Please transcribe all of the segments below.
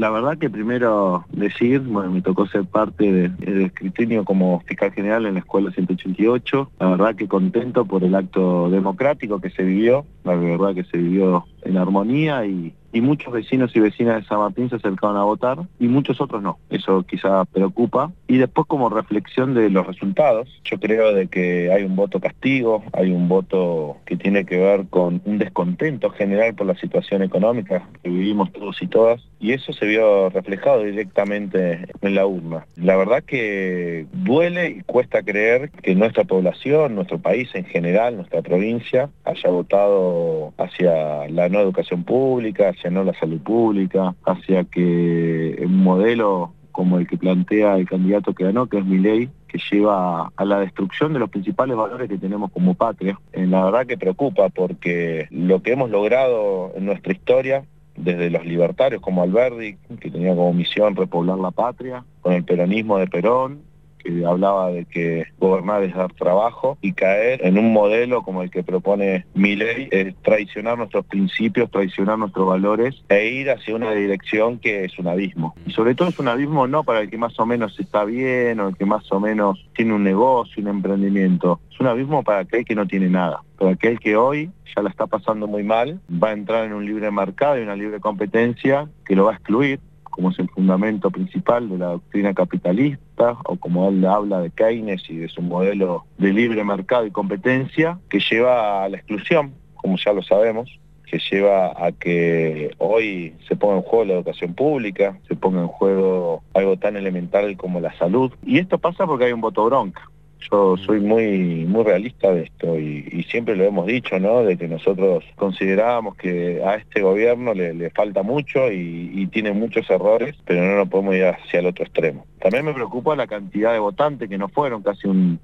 La verdad que primero decir, bueno, me tocó ser parte del escrutinio como fiscal general en la escuela 188. La verdad que contento por el acto democrático que se vivió, la verdad que se vivió en armonía y muchos vecinos y vecinas de San Martín se acercaron a votar y muchos otros no. Eso quizá preocupa. Y después como reflexión de los resultados, yo creo de que hay un voto castigo, hay un voto que tiene que ver con un descontento general por la situación económica que vivimos todos y todas, y eso se vio reflejado directamente en la urna. La verdad que duele y cuesta creer que nuestra población, nuestro país en general, nuestra provincia, haya votado hacia la no educación pública, hacia no la salud pública, hacia que un modelo como el que plantea el candidato que ganó, que es Milei, que lleva a la destrucción de los principales valores que tenemos como patria. La verdad que preocupa porque lo que hemos logrado en nuestra historia, desde los libertarios como Alberdi, que tenía como misión repoblar la patria, con el peronismo de Perón, que hablaba de que gobernar es dar trabajo, y caer en un modelo como el que propone Milei es traicionar nuestros principios, traicionar nuestros valores e ir hacia una dirección que es un abismo. Y sobre todo es un abismo no para el que más o menos está bien o el que más o menos tiene un negocio, un emprendimiento. Es un abismo para aquel que no tiene nada, para aquel que hoy ya la está pasando muy mal, va a entrar en un libre mercado y una libre competencia que lo va a excluir, como es el fundamento principal de la doctrina capitalista, o como él habla de Keynes y de su modelo de libre mercado y competencia, que lleva a la exclusión, como ya lo sabemos, que lleva a que hoy se ponga en juego la educación pública, se ponga en juego algo tan elemental como la salud. Y esto pasa porque hay un voto bronca. Yo soy muy realista de esto y siempre lo hemos dicho, ¿no? De que nosotros considerábamos que a este gobierno le falta mucho y tiene muchos errores, pero no nos podemos ir hacia el otro extremo. También me preocupa la cantidad de votantes que no fueron, casi un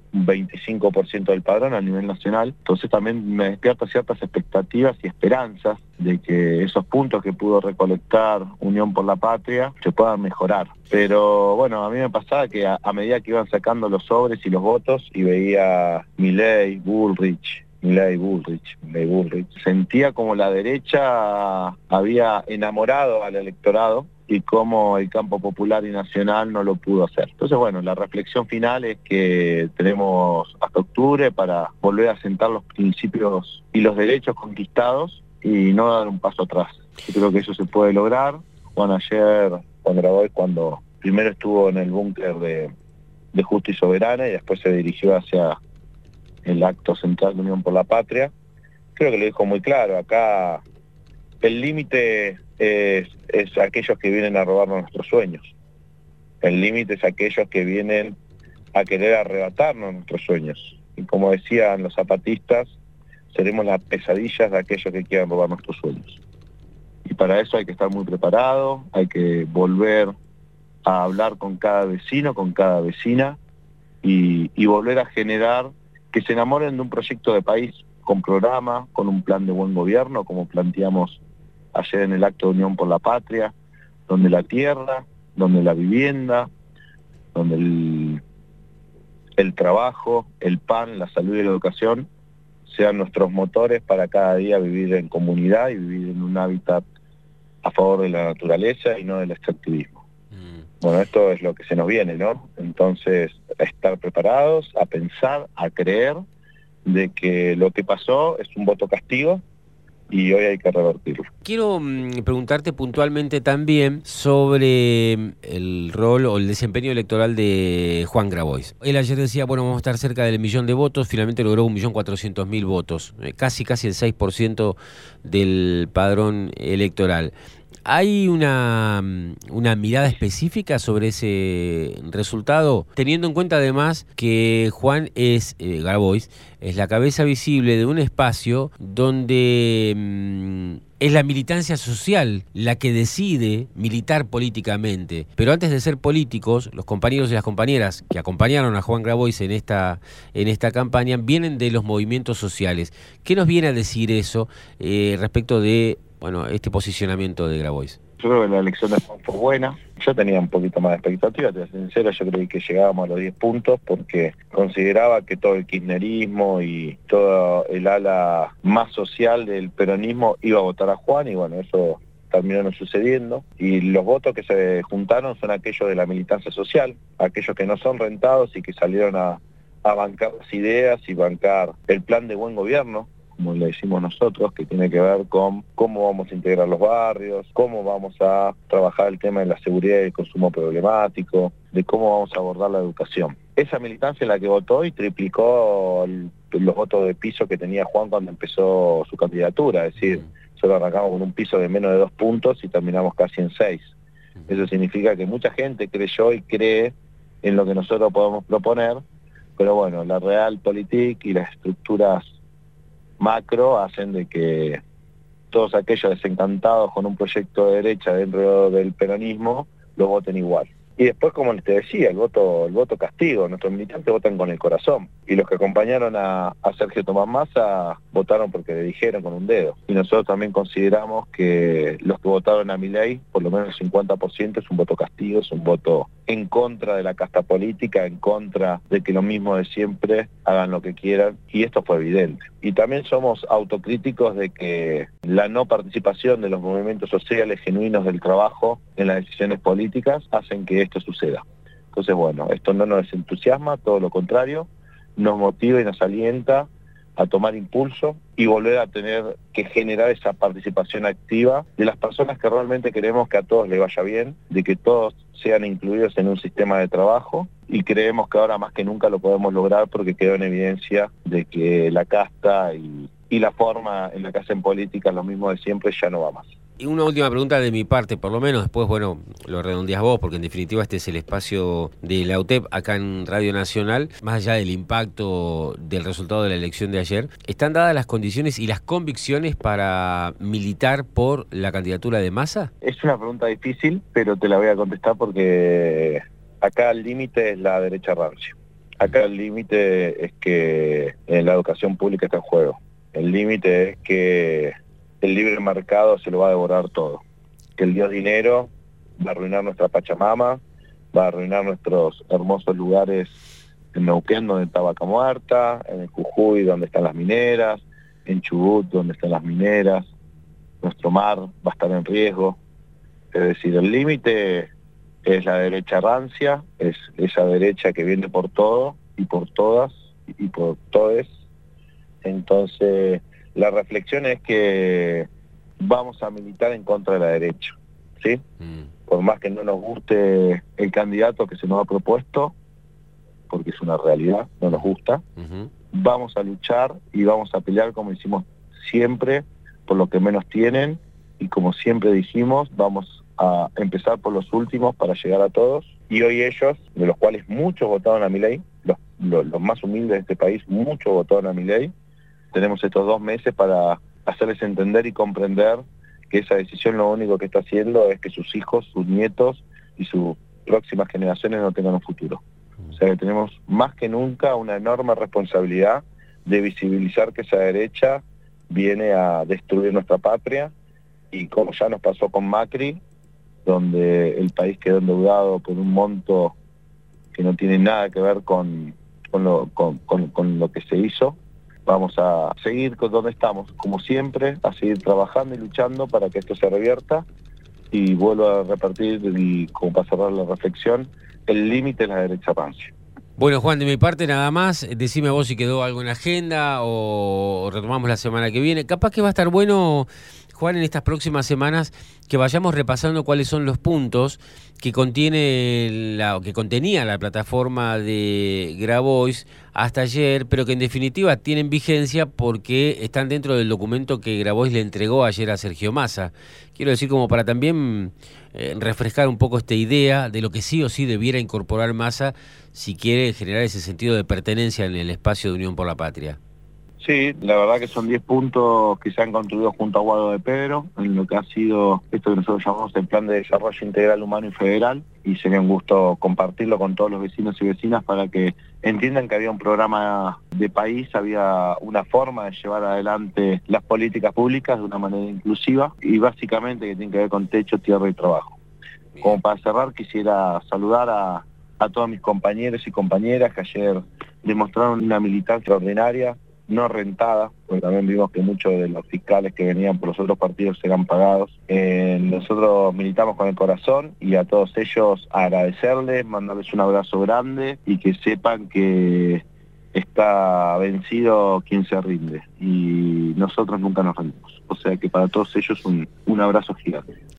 25% del padrón a nivel nacional. Entonces también me despierta ciertas expectativas y esperanzas de que esos puntos que pudo recolectar Unión por la Patria se puedan mejorar. Pero bueno, a mí me pasaba que a medida que iban sacando los sobres y los votos y veía Milei, Bullrich, sentía como la derecha había enamorado al electorado y como el campo popular y nacional no lo pudo hacer. Entonces, bueno, la reflexión final es que tenemos hasta octubre para volver a sentar los principios y los derechos conquistados y no dar un paso atrás. Yo creo que eso se puede lograr. Bueno, ayer Juan Grabois, cuando primero estuvo en el búnker de Justa y Soberana y después se dirigió hacia el acto central de Unión por la Patria, creo que lo dijo muy claro. Acá el límite es aquellos que vienen a robarnos nuestros sueños. El límite es aquellos que vienen a querer arrebatarnos nuestros sueños. Y como decían los zapatistas, seremos las pesadillas de aquellos que quieran robar nuestros sueños. Y para eso hay que estar muy preparado, hay que volver a hablar con cada vecino, con cada vecina, y volver a generar que se enamoren de un proyecto de país con programa, con un plan de buen gobierno, como planteamos ayer en el acto de Unión por la Patria, donde la tierra, donde la vivienda, donde el trabajo, el pan, la salud y la educación sean nuestros motores para cada día vivir en comunidad y vivir en un hábitat a favor de la naturaleza y no del extractivismo. Bueno, esto es lo que se nos viene, ¿no? Entonces, a estar preparados, a pensar, a creer de que lo que pasó es un voto castigo y hoy hay que revertirlo. Quiero preguntarte puntualmente también sobre el rol o el desempeño electoral de Juan Grabois. Él ayer decía, bueno, vamos a estar cerca del 1.000.000 de votos, finalmente logró 1.400.000 votos, casi el 6% del padrón electoral. ¿Hay una mirada específica sobre ese resultado? Teniendo en cuenta además que Juan Grabois es la cabeza visible de un espacio donde es la militancia social la que decide militar políticamente. Pero antes de ser políticos, los compañeros y las compañeras que acompañaron a Juan Grabois en esta campaña vienen de los movimientos sociales. ¿Qué nos viene a decir eso respecto de este posicionamiento de Grabois? Yo creo que la elección de Juan fue buena. Yo tenía un poquito más de expectativa, te soy sincero, yo creí que llegábamos a los 10 puntos porque consideraba que todo el kirchnerismo y todo el ala más social del peronismo iba a votar a Juan y bueno, eso terminó no sucediendo, y los votos que se juntaron son aquellos de la militancia social, aquellos que no son rentados y que salieron a bancar las ideas y bancar el plan de buen gobierno, como le decimos nosotros, que tiene que ver con cómo vamos a integrar los barrios, cómo vamos a trabajar el tema de la seguridad y el consumo problemático, de cómo vamos a abordar la educación. Esa militancia es la que votó y triplicó los votos de piso que tenía Juan cuando empezó su candidatura, es decir, solo arrancamos con un piso de menos de 2 puntos y terminamos casi en 6. Eso significa que mucha gente creyó y cree en lo que nosotros podemos proponer, pero bueno, la realpolitik y las estructuras macro hacen de que todos aquellos desencantados con un proyecto de derecha dentro del peronismo lo voten igual. Y después, como te decía, el voto castigo. Nuestros militantes votan con el corazón. Y los que acompañaron a Sergio Tomás Massa votaron porque le dijeron con un dedo. Y nosotros también consideramos que los que votaron a Milei, por lo menos el 50%, es un voto castigo, es un voto en contra de la casta política, en contra de que lo mismo de siempre hagan lo que quieran. Y esto fue evidente. Y también somos autocríticos de que la no participación de los movimientos sociales genuinos del trabajo en las decisiones políticas hacen que esto suceda. Entonces, bueno, esto no nos entusiasma, todo lo contrario, nos motiva y nos alienta a tomar impulso y volver a tener que generar esa participación activa de las personas que realmente queremos que a todos les vaya bien, de que todos sean incluidos en un sistema de trabajo, y creemos que ahora más que nunca lo podemos lograr porque quedó en evidencia de que la casta y la forma en la que hacen política, lo mismo de siempre, ya no va más. Y una última pregunta de mi parte, por lo menos, después, bueno, lo redondeas vos, porque en definitiva este es el espacio de la UTEP acá en Radio Nacional. Más allá del impacto del resultado de la elección de ayer, ¿están dadas las condiciones y las convicciones para militar por la candidatura de Massa? Es una pregunta difícil, pero te la voy a contestar porque acá el límite es la derecha rancio. Acá el límite es que la educación pública está en juego. El límite es que el libre mercado se lo va a devorar todo. Que el dios dinero va a arruinar nuestra Pachamama, va a arruinar nuestros hermosos lugares en Neuquén, donde está Vaca Muerta, en el Jujuy, donde están las mineras, en Chubut, donde están las mineras. Nuestro mar va a estar en riesgo. Es decir, el límite es la derecha rancia, es esa derecha que viene por todo y por todas y por todes. Entonces, la reflexión es que vamos a militar en contra de la derecha, ¿sí? Por más que no nos guste el candidato que se nos ha propuesto, porque es una realidad, no nos gusta, vamos a luchar y vamos a pelear como hicimos siempre, por lo que menos tienen, y como siempre dijimos, vamos a empezar por los últimos para llegar a todos. Y hoy ellos, de los cuales muchos votaron a Milei, los más humildes de este país, muchos votaron a Milei. Tenemos estos 2 meses para hacerles entender y comprender que esa decisión lo único que está haciendo es que sus hijos, sus nietos y sus próximas generaciones no tengan un futuro. O sea que tenemos más que nunca una enorme responsabilidad de visibilizar que esa derecha viene a destruir nuestra patria, y como ya nos pasó con Macri, donde el país quedó endeudado por un monto que no tiene nada que ver con lo que se hizo. Vamos a seguir con donde estamos, como siempre, a seguir trabajando y luchando para que esto se revierta. Y vuelvo a repetir, y como para cerrar la reflexión, el límite es la derecha rancia. Bueno, Juan, de mi parte nada más, decime vos si quedó algo en la agenda o retomamos la semana que viene. Capaz que va a estar bueno, Juan, en estas próximas semanas que vayamos repasando cuáles son los puntos que contenía la plataforma de Grabois hasta ayer, pero que en definitiva tienen vigencia porque están dentro del documento que Grabois le entregó ayer a Sergio Massa. Quiero decir, como para también refrescar un poco esta idea de lo que sí o sí debiera incorporar Massa si quiere generar ese sentido de pertenencia en el espacio de Unión por la Patria. Sí, la verdad que son 10 puntos que se han construido junto a Guado de Pedro, en lo que ha sido esto que nosotros llamamos el Plan de Desarrollo Integral Humano y Federal, y sería un gusto compartirlo con todos los vecinos y vecinas para que entiendan que había un programa de país, había una forma de llevar adelante las políticas públicas de una manera inclusiva, y básicamente que tiene que ver con techo, tierra y trabajo. Como para cerrar, quisiera saludar a todos mis compañeros y compañeras que ayer demostraron una militancia extraordinaria, no rentada, porque también vimos que muchos de los fiscales que venían por los otros partidos eran pagados. Nosotros militamos con el corazón y a todos ellos agradecerles, mandarles un abrazo grande y que sepan que está vencido quien se rinde y nosotros nunca nos rendimos. O sea que para todos ellos un abrazo gigante.